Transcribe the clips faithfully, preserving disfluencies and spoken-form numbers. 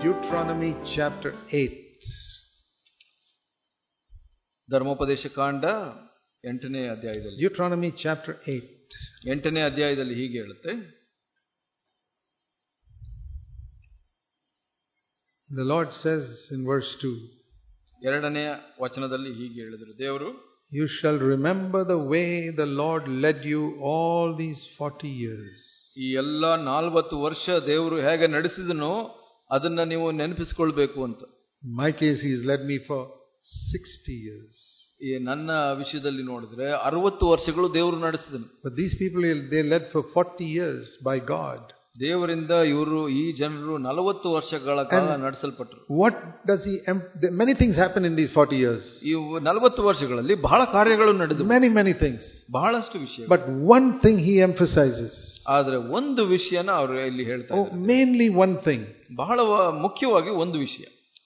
Deuteronomy chapter eight. ಧರ್ಮೋಪದೇಶ ಕಾಂಡ ಎಂಟನೇ ಅಧ್ಯಾಯದಲ್ಲಿ Deuteronomy chapter eight. ಎಂಟನೇ ಅಧ್ಯಾಯದಲ್ಲಿ ಹೀಗೆ ಹೇಳುತ್ತೆ. The Lord says in verse two. ಎರಡನೇ ವಚನದಲ್ಲಿ ಹೀಗೆ ಹೇಳಿದರು ದೇವರು, You shall remember the way the Lord led you all these forty years. ಈ ಎಲ್ಲ ನಾಲ್ವತ್ತು ವರ್ಷ ದೇವರು ಹೇಗೆ ನಡೆಸಿದನೋ ಅದನ್ನ ನೀವು ನೆನಪಿಸಿಕೊಳ್ಬೇಕು ಅಂತ. In my case, He has led me for sixty years. ಈ ನನ್ನ ವಿಷಯದಲ್ಲಿ ನೋಡಿದ್ರೆ ಅರವತ್ತು ವರ್ಷಗಳು ದೇವರು ನಡೆಸಿದನು. But these people, they led for forty years by God. ದೇವರಿಂದ ಇವರು ಈ ಜನರು ನಲವತ್ತು ವರ್ಷಗಳ ಕಾಲ ನಡೆಸಲ್ಪಟ್ಟರು. What does he? Many things happen in these forty years. ಈ ನಲವತ್ತು ವರ್ಷಗಳಲ್ಲಿ ಬಹಳ ಕಾರ್ಯಗಳು ನಡೆದವು. Many many things. ಬಹಳಷ್ಟು ವಿಷಯ. But one thing he emphasizes. ಆದರೆ ಒಂದು ವಿಷಯನ ಅವರು ಇಲ್ಲಿ ಹೇಳ್ತಾ ಇದ್ದಾರೆ. Oh, mainly one thing. ಬಹಳ ಮುಖ್ಯವಾಗಿ ಒಂದು ವಿಷಯ.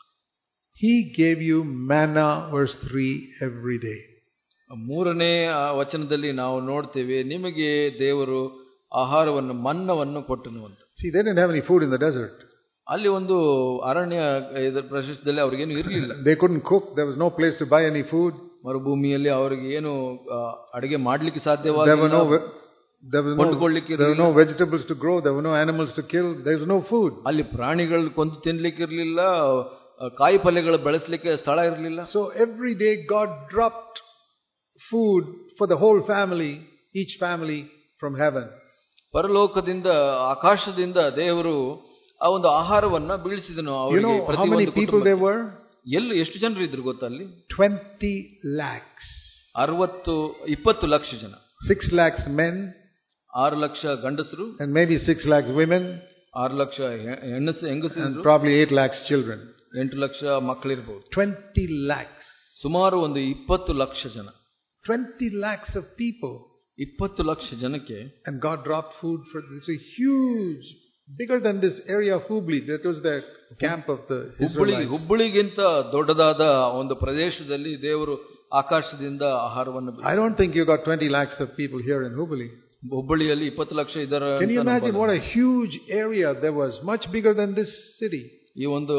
He gave you manna, verse three, every day. ಮೂರನೇ ವಚನದಲ್ಲಿ ನಾವು ನೋಡ್ತೇವೆ, ನಿಮಗೆ ದೇವರು ಆಹಾರವನ್ನು ಮನ್ನವನ್ನು ಕೊಟ್ಟನು ಅಂತ. See, they didn't have any food in the desert. ಅಲ್ಲಿ ಒಂದು ಅರಣ್ಯ ಪ್ರದೇಶದಲ್ಲಿ ಅವ್ರಿಗೇನು ಇರಲಿಲ್ಲ. They couldn't cook. There was no place to buy any food. ಮರುಭೂಮಿಯಲ್ಲಿ ಅವರಿಗೆ ಏನು ಅಡಿಗೆ ಮಾಡ್ಲಿಕ್ಕೆ There were ಸಾಧ್ಯವಾಗಿಲ್ಲ. no there was no there were no vegetables to grow. There were no animals to kill. There was no food. ಅಲ್ಲಿ ಪ್ರಾಣಿಗಳು ಕೊಂದು ತಿನ್ಲಿಕ್ಕೆ ಇರಲಿಲ್ಲ, ಕಾಯಿ ಪಲ್ಯಗಳು ಬೆಳೆಸಲಿಕ್ಕೆ ಸ್ಥಳ ಇರಲಿಲ್ಲ. So every day God dropped food for the whole family, each family from heaven. ಪರಲೋಕದಿಂದ ಆಕಾಶದಿಂದ ದೇವರು ಆ ಒಂದು ಆಹಾರವನ್ನ ಬೀಳಿಸಿದನು ಅವರಿಗೆ. You know how many people there were? ಎಲ್ಲಿ ಎಷ್ಟು ಜನರು ಇದ್ರು ಗೊತ್ತಾ ಅಲ್ಲಿ? twenty lakhs. ಅರವತ್ತು ಇಪ್ಪತ್ತು ಲಕ್ಷ ಜನ. six lakhs men. ಆರು ಲಕ್ಷ ಗಂಡಸರು. And maybe six lakhs women. ಆರು ಲಕ್ಷ ಹೆಣ್ಣಸು ಹೆಂಗಸರು. And probably eight lakhs children. ಎಂಟು ಲಕ್ಷ ಮಕ್ಕಳಿರಬಹುದು. twenty lakhs. ಸುಮಾರು ಒಂದು ಇಪ್ಪತ್ತು ಲಕ್ಷ ಜನ. twenty lakhs of people. ಇಪ್ಪತ್ತು ಲಕ್ಷ ಜನಕ್ಕೆ. And God dropped food for this a huge, bigger than this area of Hubli. That was the camp of the Israelites. ಹುಬ್ಬಳ್ಳಿಗಿಂತ ದೊಡ್ಡದಾದ ಒಂದು ಪ್ರದೇಶದಲ್ಲಿ ದೇವರು ಆಕಾಶದಿಂದ ಆಹಾರವನ್ನು. I don't think you got twenty lakhs of people here in Hubli. ಹುಬ್ಬಳ್ಳಿಯಲ್ಲಿ ಇಪ್ಪತ್ತು ಲಕ್ಷ ಇದರ. Can you imagine what a huge area there was, much bigger than this city? ಈ ಒಂದು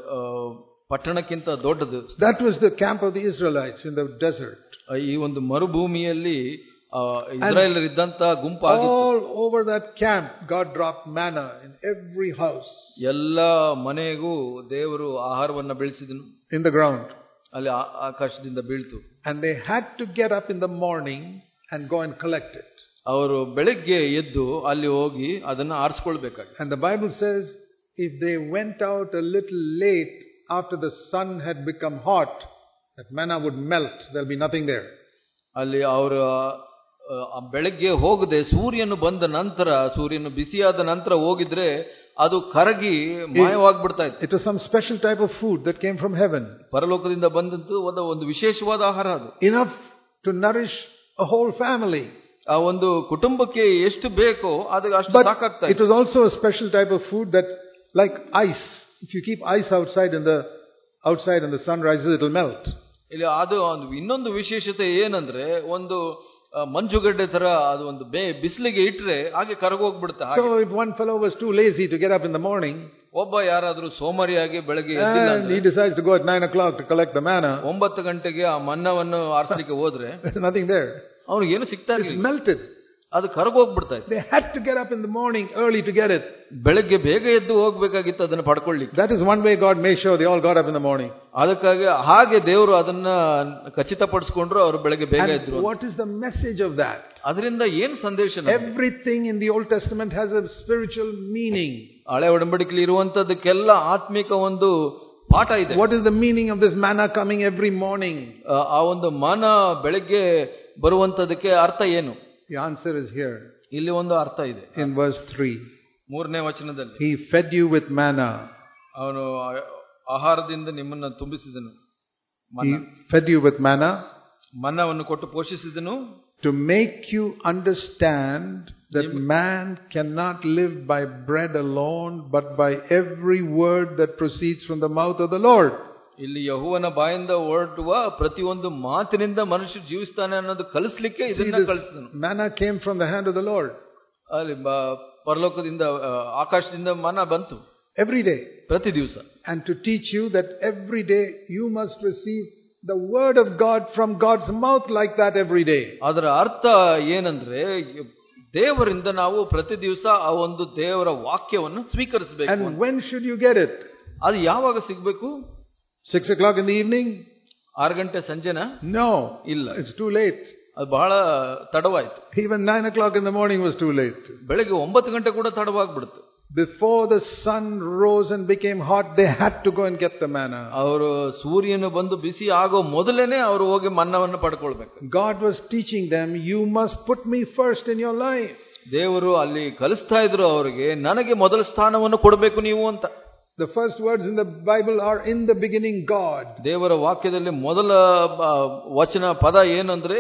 ಪಟ್ಟಣಕ್ಕಿಂತ ದೊಡ್ಡದು. That was the camp of the Israelites in the desert. ಈ ಒಂದು ಮರುಭೂಮಿಯಲ್ಲಿ ಇಸ್ರಾಯೇಲರಿದ್ದಂತ ಗುಂಪಾಗಿತ್ತು. All over that camp God dropped manna in every house. ಎಲ್ಲ ಮನೆಗೂ ದೇವರು ಆಹಾರವನ್ನು ಬೆಳೆಸಿದನು. In the ground. ಅಲ್ಲಿ ಆಕಾಶದಿಂದ ಬೀಳ್ತು. And they had to get up in the morning and go and collect it. ಅವರು ಬೆಳಗ್ಗೆ ಎದ್ದು ಅಲ್ಲಿ ಹೋಗಿ ಅದನ್ನು ಆರಿಸಿಕೊಳ್ಬೇಕಾಗಿ. And the Bible says if they went out a little late after the sun had become hot, that manna would melt. There'll be nothing there. ಅಲ್ಲಿ ಅವರು ಬೆಳಗ್ಗೆ ಹೋಗದೆ ಸೂರ್ಯನು ಬಂದ ನಂತರ, ಸೂರ್ಯನು ಬಿಸಿಯಾದ ನಂತರ ಹೋಗಿದ್ರೆ ಅದು ಕರಗಿ ಮಾಯವಾಗ್ಬಿಡ್ತಾ ಇತ್ತು. It was some special type of food that came from heaven. ಪರಲೋಕದಿಂದ ಬಂದಂತ ಒಂದು ವಿಶೇಷವಾದ ಆಹಾರ ಅದು. Enough to nourish a whole family. ಆ ಒಂದು ಕುಟುಂಬಕ್ಕೆ ಎಷ್ಟು ಬೇಕೋ ಅದಕ್ಕೆ ಅಷ್ಟು ಸಾಕಾಗ್ತಾ ಇತ್ತು. It was also a special type of food that, like ice, if you keep ice outside in the outside and the sun rises, it will melt. ಇಲ್ಲಿ ಅದು ಇನ್ನೊಂದು ವಿಶೇಷತೆ ಏನಂದ್ರೆ, ಒಂದು ಮಂಜುಗಡ್ಡೆ ತರ ಅದು ಒಂದು ಬಿಸಿಲಿಗೆ ಇಟ್ರೆ ಹಾಗೆ ಕರಗೋಗ್ಬಿಡುತ್ತೆ. So if one fellow was too lazy to get up in the morning, ಒಬ್ಬ ಯಾರಾದ್ರೂ ಸೋಮರಿಯಾಗಿ ಬೆಳಗ್ಗೆ and he decides to go at nine o'clock to collect the manna, ಒಂಬತ್ತು ಗಂಟೆಗೆ ಆ ಮನ್ನವನ್ನು ಆರಿಸಲಿಕ್ಕೆ ಹೋದ್ರೆ there's nothing there. ಅವ್ನಿಗೆ ಏನು ಸಿಗ್ತಾ ಇರಲಿಲ್ಲ. It's melted. ಅದು ಕರಗೋಗ್ಬಿಡ್ತಾ ಇತ್ತು. They had to get up in the morning early to get it. ಬೆಳಗ್ಗೆ ಬೇಗ ಎದ್ದು ಹೋಗ್ಬೇಕಾಗಿತ್ತು ಅದನ್ನು ಪಡ್ಕೊಳ್ಳಿಕ್ಕೆ. That is one way God made sure they all got up in the morning. ಅದಕ್ಕಾಗಿ ಹಾಗೆ ದೇವರು ಅದನ್ನ ಖಚಿತಪಡಿಸಿಕೊಂಡ್ರು, ಅವರು ಬೆಳಗ್ಗೆ ಬೇಗ ಎದ್ರು. What is the message of that? ಅದರಿಂದ ಏನು ಸಂದೇಶ? Everything in the Old Testament has a spiritual meaning. ಹಳೆ ಒಡಂಬಡಿಕೆಯಲ್ಲಿ ಇರುವಂತದಕ್ಕೆಲ್ಲ ಆತ್ಮಿಕ ಒಂದು ಪಾಠ ಇದೆ. What is the meaning of this manna coming every morning? ಆ ಒಂದು ಮನ ಬೆಳಗ್ಗೆ ಬರುವಂತದಕ್ಕೆ ಅರ್ಥ ಏನು? The answer is here. ಇಲ್ಲಿ ಒಂದು ಅರ್ಥ ಇದೆ. In verse three. ಮೂರನೇ ವಚನದಲ್ಲಿ. He fed you with manna. ಅವನು ಆಹಾರದಿಂದ ನಿಮ್ಮನ್ನು ತುಂಬಿಸಿದನು. He fed you with manna. ಮನ್ನವನ್ನು ಕೊಟ್ಟು ಪೋಷಿಸಿದನು. To make you understand that man cannot live by bread alone, but by every word that proceeds from the mouth of the Lord. ಇಲ್ಲಿ ಯೆಹೋವನ ಬಾಯಿಂದ ಹೊರಡುವ ಪ್ರತಿಯೊಂದು ಮಾತಿನಿಂದ ಮನುಷ್ಯ ಜೀವಿಸ್ತಾನೆ ಅನ್ನೋದು ಕಲಿಸಲಿಕ್ಕೆ ಇದನ್ನ ಕಲಿಸಿದನು. Manna came from the hand of the Lord. ಅಲ್ಲಿ ಪರಲೋಕದಿಂದ ಆಕಾಶದಿಂದ ಮನ್ನ ಬಂತು. every day, ಪ್ರತಿ ದಿವಸ, and to teach you that every day you must receive the word of God from God's mouth like that every day. ಅದರ ಅರ್ಥ ಏನಂದ್ರೆ ದೇವರಿಂದ ನಾವು ಪ್ರತಿ ದಿವಸ ಆ ಒಂದು ದೇವರ ವಾಕ್ಯವನ್ನು ಸ್ವೀಕರಿಸಬೇಕು. And when should you get it? ಅದು ಯಾವಾಗ ಸಿಗಬೇಕು? Six o'clock in the evening? ಆರು ಗಂಟೆ ಸಂಜೆನಾ? No, ಇಲ್ಲ, it's too late. ಅದು ಬಹಳ ತಡವಾಯ್ತು. Even nine o'clock in the morning was too late. ಬೆಳಗ್ಗೆ ಒಂಬತ್ತು ಗಂಟೆ ಕೂಡ ತಡವಾಗ್ಬಿಡ್ತು. Before the sun rose and became hot, they had to go and get the manna. ಅವರು ಸೂರ್ಯನು ಬಂದು ಬಿಸಿ ಆಗೋ ಮೊದಲೇನೆ ಅವರು ಹೋಗಿ ಮನ್ನವನ್ನು ಪಡ್ಕೊಳ್ಬೇಕು. God was teaching them, you must put me first in your life. ದೇವರು ಅಲ್ಲಿ ಕಲಿಸ್ತಾ ಇದ್ರು ಅವರಿಗೆ, ನನಗೆ ಮೊದಲ ಸ್ಥಾನವನ್ನು ಕೊಡಬೇಕು ನೀವು ಅಂತ. The first words in the Bible are in the beginning God. ದೇವರ ವಾಕ್ಯದಲ್ಲಿ ಮೊದಲ ವಚನ ಪದ ಏನಂದ್ರೆ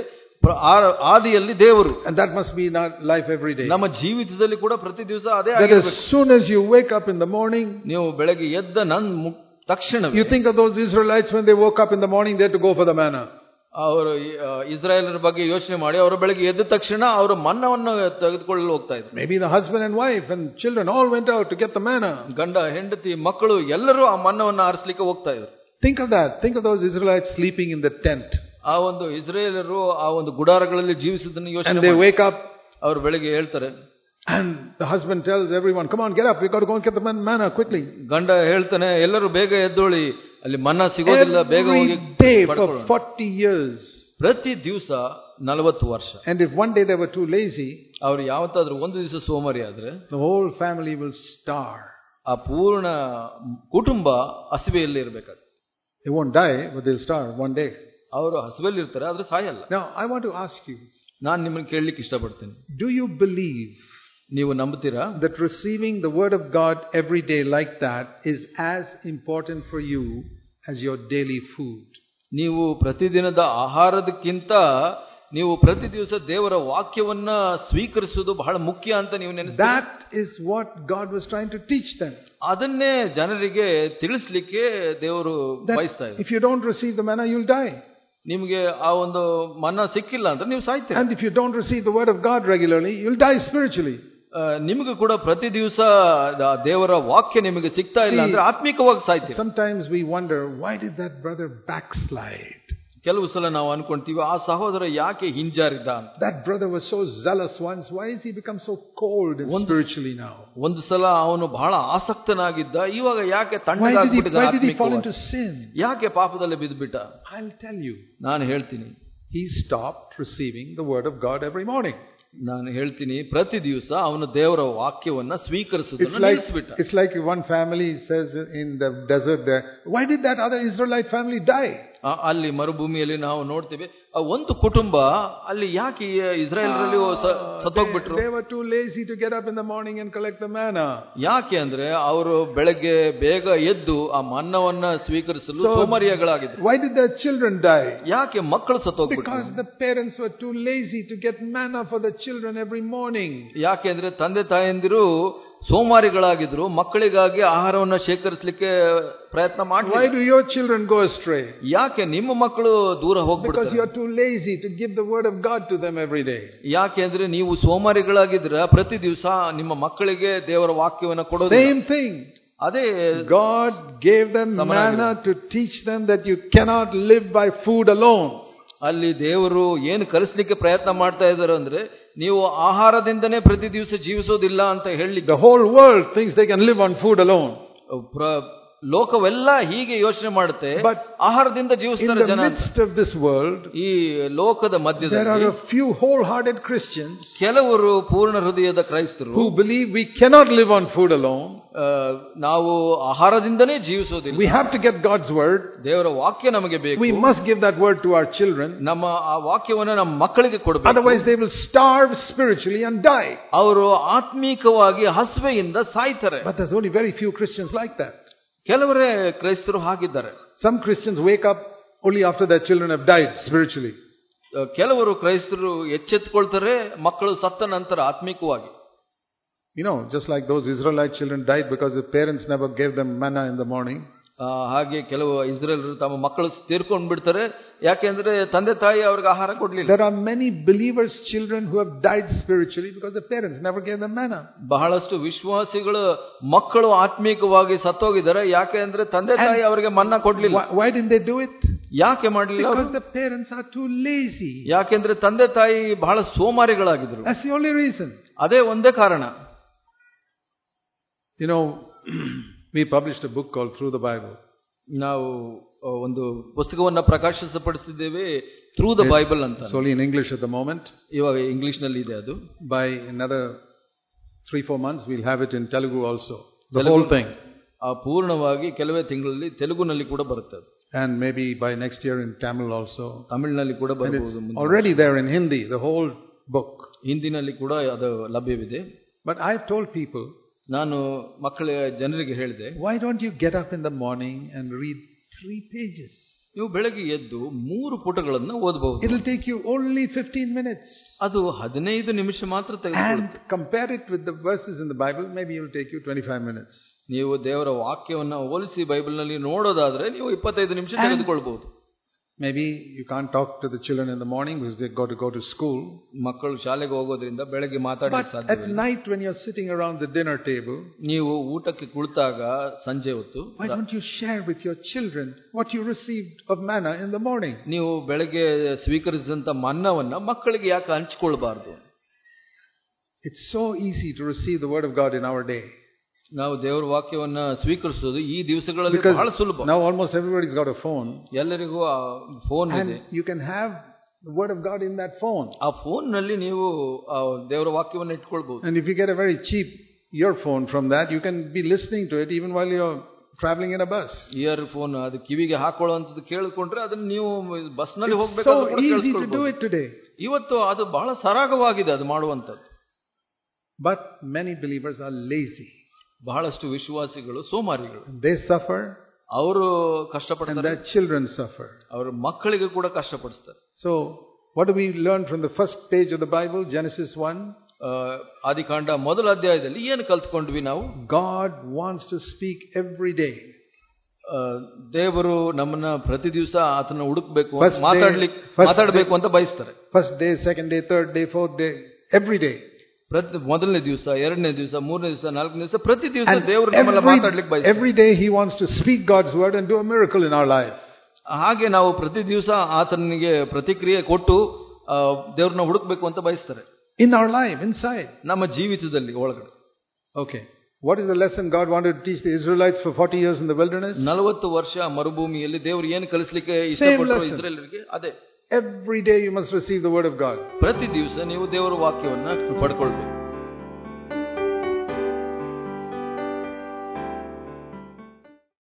ಆದಿಯಲ್ಲಿ ದೇವರು. And that must be in our life every day. ನಮ್ಮ ಜೀವಿತದಲ್ಲಿ ಕೂಡ ಪ್ರತಿ ದಿವಸ ಅದೇ that ಆಗಿರಬೇಕು. as soon as you wake up in the morning, ನೀವು ಬೆಳಗ್ಗೆ ಎದ್ದ ನನ್ನ ತಕ್ಷಣ, you think of those Israelites when they woke up in the morning, they had to go for the manna. ಅವರು ಇಸ್ರಾಯೇಲರ ಬಗ್ಗೆ ಯೋಚನೆ ಮಾಡಿ ಅವರು ಬೆಳಗ್ಗೆ ಎದ್ದ ತಕ್ಷಣ ಅವರು ಮನ್ನವನ್ನು ತೆಗೆದುಕೊಳ್ಳಲು ಹೋಗ್ತಾ ಇದ್ರು. Maybe the husband and wife and children all went out to get the manna. ಗಂಡ ಹೆಂಡತಿ ಮಕ್ಕಳು ಎಲ್ಲರೂ ಆ ಮನ್ನವನ್ನು ಆರಿಸಲಿಕ್ಕೆ ಹೋಗ್ತಾ ಇದ್ರು. Think of that. Think of those Israelites sleeping in the tent. ಆ ಒಂದು ಇಸ್ರಾಯೇಲರು ಆ ಒಂದು ಗುಡಾರಗಳಲ್ಲಿ ಜೀವಿಸಿದ್ದನ್ನು ಯೋಚನೆ and they wake up, ಅವರು ಬೆಳಗ್ಗೆ ಹೇಳ್ತಾರೆ, and the husband tells everyone, come on, get up, we got to go and get the manna quickly. ಗಂಡ ಹೇಳ್ತಾನೆ, ಎಲ್ಲರೂ ಬೇಗ ಎದ್ದೋಳಿ, ಅಲ್ಲಿ ಮನ್ನಾ ಸಿಗೋದಿಲ್ಲ, ಬೇಗ ಹೋಗಿ. Every day for forty years. ಪ್ರತಿ ದಿವಸ ನಲವತ್ತು ವರ್ಷ. And if one day they were too lazy, ಅವರು ಯಾವತ್ತಾದ್ರೂ ಒಂದು ದಿವಸ ಸೋಮಾರಿ ಆದ್ರೆ the whole family will starve. ಆ ಪೂರ್ಣ ಕುಟುಂಬ ಹಸಿವೆಯಲ್ಲಿ ಇರಬೇಕಾದ್ರೆ. They won't die, but they'll starve one day. ಅವರು ಹಸಿವೆಯಲ್ಲಿ ಇರ್ತಾರೆ, ಆದ್ರೆ ಸಾಯಲ್ಲ. Now I want to ask you, ನಾನು ನಿಮ್ಮನ್ನು ಕೇಳಲಿಕ್ಕೆ ಇಷ್ಟಪಡ್ತೇನೆ, do you believe ನೀವು ನಂಬುತ್ತೀರಾ that receiving the word of God every day like that is as important for you as your daily food? ನೀವು ಪ್ರತಿದಿನದ ಆಹಾರದಕ್ಕಿಂತ ನೀವು ಪ್ರತಿ ದಿವಸ ದೇವರ ವಾಕ್ಯವನ್ನ ಸ್ವೀಕರಿಸುವುದು ಬಹಳ ಮುಖ್ಯ ಅಂತ ನೀವು ನೆನೆಸ್ತೀರಾ? That is what God was trying to teach them. ಅದನ್ನೇ ಜನರಿಗೆ ತಿಳಿಸ್ಲಿಕ್ಕೆ ದೇವರು ಬಯಸ್ತಾ ಇದ್ದಾರೆ. If you don't receive the manna, you'll die. ನಿಮಗೆ ಆ ಒಂದು ಮನ್ನಾ ಸಿಕ್ಕಿಲ್ಲ ಅಂದ್ರೆ ನೀವು ಸಾಯ್ತೀರಿ. And if you don't receive the word of God regularly, you'll die spiritually. ನಿಮಗೆ ಕೂಡ ಪ್ರತಿ ದಿವಸ ದೇವರ ವಾಕ್ಯ ನಿಮಗೆ ಸಿಗ್ತಾ ಇಲ್ಲ ಅಂದ್ರೆ ಆತ್ಮಿಕವಾಗಿ ಸಾಯ್ತೀರಿ. Sometimes we wonder, why did that brother backslide? ಕೆಲವು ಸಲ ನಾವು ಅನ್ಕೊಂತೀವಿ, ಆ ಸಹೋದರ ಯಾಕೆ ಹಿಂಜಾರಿದ್ದ ಅಂತ. That brother was so zealous once, why has he become so cold spiritually now? ಒಂದು ಸಲ ಅವನು ಬಹಳ ಆಸಕ್ತನಾಗಿದ್ದ, ಇವಾಗ ಯಾಕೆ Why ತಣ್ಣಗಾಗ್ಬಿಟ್ಟಿದ್ದ? did he, why did he fall into sin? ಯಾಕೆ ಪಾಪದಲ್ಲಿ ಬಿದ್ದುಬಿಟ್ಟ? I'll tell you. ನಾನು ಹೇಳ್ತೀನಿ, he stopped receiving the word of God every morning. ನಾನು ಹೇಳ್ತೀನಿ, ಪ್ರತಿ ದಿವಸ ಅವನು ದೇವರ ವಾಕ್ಯವನ್ನ ಸ್ವೀಕರಿಸುವುದನ್ನು ನಿಲ್ಲಿಸಿಬಿಟ್ಟ. It's like one family says in the desert there, why did that other Israelite family die? ಅಲ್ಲಿ ಮರುಭೂಮಿಯಲ್ಲಿ ನಾವು ನೋಡ್ತೇವೆ, ಒಂದು ಕುಟುಂಬ ಅಲ್ಲಿ ಯಾಕೆ ಇಸ್ರಾಯೇಲರಲ್ಲಿ ಸತ್ತೋಗ್ಬಿಟ್ರು? They were too lazy to get up in the morning and collect the manna. ಯಾಕೆ ಅಂದ್ರೆ ಅವರು ಬೆಳಗ್ಗೆ ಬೇಗ ಎದ್ದು ಆ ಮನ್ನವನ್ನ ಸ್ವೀಕರಿಸಲು ಸೋಮಾರಿಗಳಾಗಿದ್ರು. Why did their children die? ಯಾಕೆ ಮಕ್ಕಳು ಸತ್ತೋಗ್ಬಿಟ್ರು? Because the parents were too lazy to get manna for the children every morning. ಯಾಕೆ ಅಂದ್ರೆ ತಂದೆ ತಾಯಂದಿರು ಸೋಮಾರಿಗಳಾಗಿದ್ರು, ಮಕ್ಕಳಿಗಾಗಿ ಆಹಾರವನ್ನು ಶೇಖರಿಸಲಿಕ್ಕೆ ಪ್ರಯತ್ನ ಮಾಡಿ. Why do your children go astray? ಯಾಕೆ ನಿಮ್ಮ ಮಕ್ಕಳು ದೂರ ಹೋಗ್ಬಿಡ್ತಾರೆ? Because you are too lazy to give the word of God to them every day. ಯಾಕೆ ಅಂದ್ರೆ ನೀವು ಸೋಮಾರಿಗಳಾಗಿದ್ರೆ ಪ್ರತಿ ದಿವಸ ನಿಮ್ಮ ಮಕ್ಕಳಿಗೆ ದೇವರ ವಾಕ್ಯವನ್ನು ಕೊಡೋದು. Same thing. ಅದೇ God gave them manna to teach them that you cannot live by food alone. ಅಲ್ಲಿ ದೇವರು ಏನು ಕಲಿಸ್ಲಿಕ್ಕೆ ಪ್ರಯತ್ನ ಮಾಡ್ತಾ ಇದ್ದಾರೆ ಅಂದ್ರೆ, ನೀವು ಆಹಾರದಿಂದನೇ ಪ್ರತಿ ದಿವಸ ಜೀವಿಸೋದಿಲ್ಲ ಅಂತ ಹೇಳಿ. The whole world thinks they can live on food alone. ಲೋಕವೆಲ್ಲ ಹೀಗೆ ಯೋಚನೆ ಮಾಡುತ್ತೆ, ಆಹಾರದಿಂದ ಜೀವಿಸ್ತಾರೆ ಜನ. In the midst of this world, ಈ ಲೋಕದ ಮಧ್ಯದಲ್ಲಿ there are a few wholehearted Christians, ಕೆಲವರು ಪೂರ್ಣ ಹೃದಯದ ಕ್ರೈಸ್ತರು, who believe we cannot live on food alone. ನಾವು ಆಹಾರದಿಂದನೇ ಜೀವಿಸೋದಿಲ್ಲ. We have to get God's word. ದೇವರ ವಾಕ್ಯ ನಮಗೆ ಬೇಕು. We must give that word to our children. ನಮ್ಮ ಆ ವಾಕ್ಯವನ್ನು ನಮ್ಮ ಮಕ್ಕಳಿಗೆ ಕೊಡಬೇಕು. Otherwise they will starve spiritually and die. ಅವರು ಆತ್ಮೀಕವಾಗಿ ಹಸಿವೆಯಿಂದ ಸಾಯ್ತಾರೆ. But there's only very few Christians like that. ಕೆಲವರೇ ಕ್ರೈಸ್ತರು ಹಾಗಿದ್ದಾರೆ. Some Christians wake up only after their children have died spiritually. ಕೆಲವರು ಕ್ರೈಸ್ತರು ಎಚ್ಚೆತ್ತುಕೊಳ್ತಾರೆ ಮಕ್ಕಳು ಸತ್ತ ನಂತರ ಆತ್ಮಿಕವಾಗಿ. You know, just like those Israelite children died because the parents never gave them manna in the morning. ಹಾಗೆ ಕೆಲವು ಇಸ್ರೇಲರು ತಮ್ಮ ಮಕ್ಕಳು ತೀರ್ಕೊಂಡು ಬಿಡ್ತಾರೆ, ಯಾಕೆಂದ್ರೆ ತಂದೆ ತಾಯಿ ಅವ್ರಿಗೆ ಆಹಾರ ಕೊಡ್ಲಿಲ್ಲ. There are many believers' children who have died spiritually because the parents never gave them manna. ಬಹಳಷ್ಟು ವಿಶ್ವಾಸಿಗಳ ಮಕ್ಕಳು ಆತ್ಮೀಕವಾಗಿ ಸತ್ತೋಗಿದ್ದಾರೆ, ಯಾಕೆ ಅಂದ್ರೆ ತಂದೆ ತಾಯಿ ಅವರಿಗೆ ಮನ್ನಾ ಕೊಡ್ಲಿಲ್ಲ. Why, why didn't they do it? ಯಾಕೆ ಮಾಡಲಿಲ್ಲ? Because the parents are too lazy. ಯಾಕೆಂದ್ರೆ ತಂದೆ ತಾಯಿ ಬಹಳ ಸೋಮಾರಿಗಳಾಗಿದ್ರು. That's the only reason. ಅದೇ ಒಂದೇ ಕಾರಣ. You know, we published a book called Through the Bible. ನಾವು ಒಂದು ಪುಸ್ತಕವನ್ನ ಪ್ರಕಾಶಿಸಪಡಿಸಿದ್ದೇವೆ, ಥ್ರೂ ದ ಬೈಬಲ್ ಅಂತ. It's only in English at the moment. ಇವಾಗ ಇಂಗ್ಲಿಷ್ ನಲ್ಲಿ ಇದೆ ಅದು. By another three four months we'll have it in Telugu also. The whole thing. ಆ ಪೂರ್ಣವಾಗಿ ಕೆಲವೇ ತಿಂಗಳಲ್ಲಿ ತೆಲುಗುನಲ್ಲಿ ಕೂಡ ಬರುತ್ತೆ. And maybe by next year in Tamil also. ತಮಿಳಿನಲ್ಲಿ ಕೂಡ ಬರಬಹುದು. Already there in Hindi, the whole book. ಹಿಂದಿನಲ್ಲಿ ಕೂಡ ಅದು ಲಭ್ಯವಿದೆ. But I've told people, ನಾನು ಮಕ್ಕಳ ಜನರಿಗೆ ಹೇಳಿದೆ, why don't you get up in the morning and read three pages? ನೀವು ಬೆಳಗ್ಗೆ ಎದ್ದು ಮೂರು ಪುಟಗಳನ್ನು ಓದಬಹುದು. It will take you only fifteen minutes. ಅದು ಹದಿನೈದು ನಿಮಿಷ ಮಾತ್ರ ತೆಗೆದುಕೊಳ್ಳುತ್ತೆ. And compare it with the verses in the Bible, maybe it will take you twenty-five minutes. ನೀವು ದೇವರ ವಾಕ್ಯವನ್ನು ಹೋಲಿಸಿ ಬೈಬಲ್ ನಲ್ಲಿ ನೋಡೋದಾದ್ರೆ ನೀವು ಇಪ್ಪತ್ತೈದು ನಿಮಿಷ ತೆಗೆದುಕೊಳ್ಳಬಹುದು. Maybe you can't talk to the children in the morning because they got to go to school. ಮಕ್ಕಳು ಶಾಲೆಗೆ ಹೋಗೋದ್ರಿಂದ ಬೆಳಗ್ಗೆ ಮಾತಾಡಲಿಕ್ಕೆ ಸಾಧ್ಯವಿಲ್ಲ. But at night when you're sitting around the dinner table, ನೀವು ಊಟಕ್ಕೆ ಕುಳಿತಾಗ ಸಂಜೆ ಹೊತ್ತು, why don't you share with your children what you received of manna in the morning? ನೀವು ಬೆಳಗ್ಗೆ ಸ್ವೀಕರಿಸಿದಂತ ಮನ್ನವನ್ನ ಮಕ್ಕಳಿಗೆ ಯಾಕೆ ಹಂಚಿಕೊಳ್ಳಬಾರದು? It's so easy to receive the word of God in our day. ನಾವು ದೇವರ ವಾಕ್ಯವನ್ನ ಸ್ವೀಕರಿಸೋದು ಈ ದಿವಸಗಳಲ್ಲಿ ಬಹಳ ಸುಲಭ. Now almost everybody's got a phone. ಎಲ್ಲರಿಗೂ ಫೋನ್ ಇದೆ. And you can have the word of God in that phone. ಆ ಫೋನ್ ನಲ್ಲಿ ನೀವು ದೇವರ ವಾಕ್ಯವನ್ನ ಇಟ್ಕೊಳ್ಬಹುದು. And if you get a very cheap earphone from that, you can be listening to it even while you're traveling in a bus. Ear phone ಅದು ಕಿವಿಗೆ ಹಾಕೊಳ್ಳುವಂತದ್ದು ಕೇಳಿಕೊಂಡ್ರೆ ಅದನ್ನ ನೀವು ಬಸ್ ನಲ್ಲಿ ಹೋಗಬೇಕಾದ್ರೆ ಕೂಡ ಕೇಳಿಸ್ಕೊಳ್ಬಹುದು. So easy to do it today. ಇವತ್ತು ಅದು ಬಹಳ ಸರಾಗವಾಗಿದೆ ಅದು ಮಾಡುವಂತದ್ದು. But many believers are lazy. ಬಹಳಷ್ಟು ವಿಶ್ವಾಸಿಗಳು ಸೋಮಾರಿಗಳು. They suffer. ಅವರು ಕಷ್ಟಪಡ್ತಾರೆ. And their children suffer. ಅವರ ಮಕ್ಕಳಿಗೆ ಕೂಡ ಕಷ್ಟಪಡಿಸ್ತಾರೆ. So what do we learn from the first page of the Bible, Genesis one? ಆದಿಕಾಂಡ ಮೊದಲ ಅಧ್ಯಾಯದಲ್ಲಿ ಏನು ಕಲ್ತ್ಕೊಂಡ್ವಿ ನಾವು? God wants to speak every day. ದೇವರು ನಮ್ಮನ್ನ ಪ್ರತಿ ದಿವಸ ಆತನ ಹುಡುಕಬೇಕು, ಮಾತಾಡ್ಲಿಕ್ಕೆ ಮಾತಾಡಬೇಕು ಅಂತ ಬಯಸ್ತಾರೆ. First day, second day, third day, fourth day, every day. ಪ್ರತಿ ಮೊದಲನೇ ದಿವಸ, ಎರಡನೇ ದಿವಸ, ಮೂರನೇ ದಿವಸ, ನಾಲ್ಕನೇ ದಿವಸ, ಪ್ರತಿ ದಿವಸ ದೇವರು ನಮ್ಮನ್ನ ಮಾತಾಡ್ಲಿಕ್ಕೆ ಬಯಸ್ತಾರೆ. Every day he wants to speak God's word and do a miracle in our life. ಹಾಗೆ ನಾವು ಪ್ರತಿ ದಿವಸ ಆತನಿಗೆ ಪ್ರತಿಕ್ರಿಯೆ ಕೊಟ್ಟು ದೇವ್ರನ್ನ ಹುಡುಕ್ಬೇಕು ಅಂತ ಬಯಸ್ತಾರೆ. In our life, inside. ನಮ್ಮ ಜೀವಿತದಲ್ಲಿ ಒಳಗಡೆ. Okay. What is the lesson God wanted to teach the Israelites for forty years in the wilderness? ನಲವತ್ತು ವರ್ಷ ಮರುಭೂಮಿಯಲ್ಲಿ ದೇವರು ಏನು ಕಲಿಸಲಿಕ್ಕೆ ಇಷ್ಟಪಟ್ಟರು ಇಸ್ರಾಯೇಲರಿಗೆ ಅದೇ. Every day you must receive the word of God. ಪ್ರತಿ ದಿವಸ ನೀವು ದೇವರ ವಾಕ್ಯವನ್ನ ಪಡ್ಕೊಳ್ಬೇಕು.